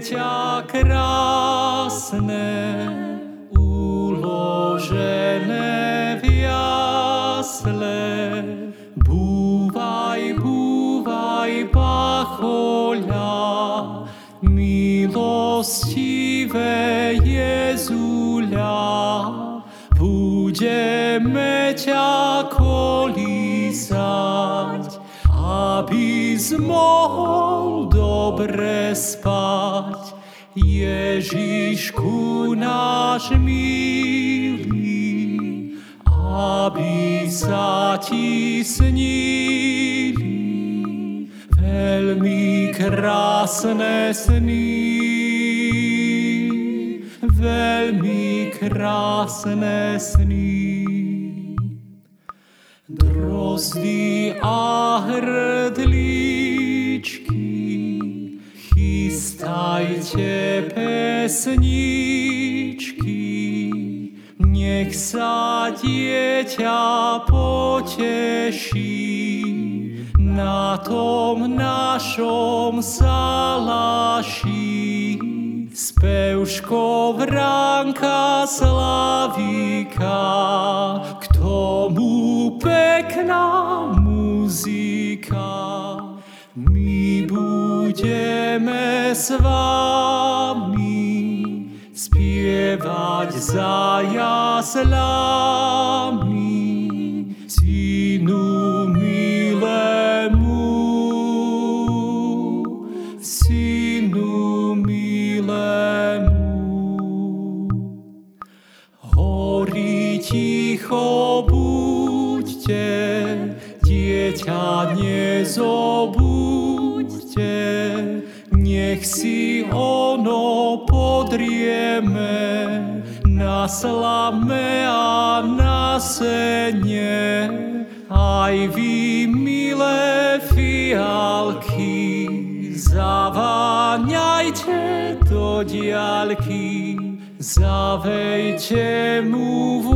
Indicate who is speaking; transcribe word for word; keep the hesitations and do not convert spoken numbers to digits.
Speaker 1: dieťa krásne, uložené v jasle. Búvaj, búvaj, pachoľa, milostivé Jezuľa, budeme ťa kolísať, aby mohol dobre spať. Ježišku náš milý, aby sa ti snili veľmi krásne sny, veľmi krásne sny. Drozdy a hrdličky, chystajte pesničky, nech sa dieťa poteší na tom našom salaši. Spevško Vránka Slavíka, k tomu pekná muzika. My budeme s vami spievať za jaslami synu milému, synu milému. Hori ticho buďte, dieťa nezobudte, nech si ono podrieme na slame a na sene. Aj vy, milé fialky, zaváňajte do diaľky, zavejte mu